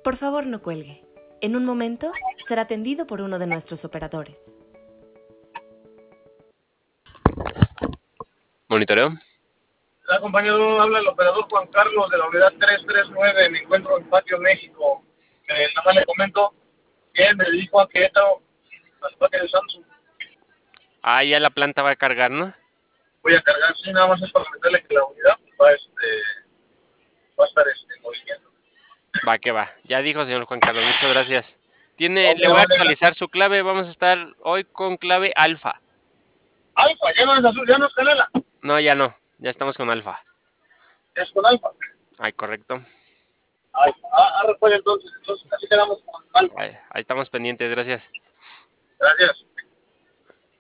Por favor, no cuelgue. En un momento será atendido por uno de nuestros operadores. Monitoreo. Hola, compañero, habla el operador Juan Carlos de la unidad 339. Me encuentro en Patio, México. Nada más le comento que me dirijo a Querétaro, al parque de Samsung. Ah, ya la planta va a cargar, ¿no? Voy a cargar, sí, nada más es para meterle que la unidad va a estar en movimiento. Va que va. Ya dijo, señor Juan Carlos, muchas gracias. Ok, Le voy a vale. actualizar su clave. Vamos a estar hoy con clave alfa. Alfa, ya no es azul, ya no es canela. No, ya no. Ya estamos con alfa. Es con alfa. Ay, correcto. Alfa. Pues entonces así quedamos con alfa. Ahí estamos pendientes, gracias. Gracias.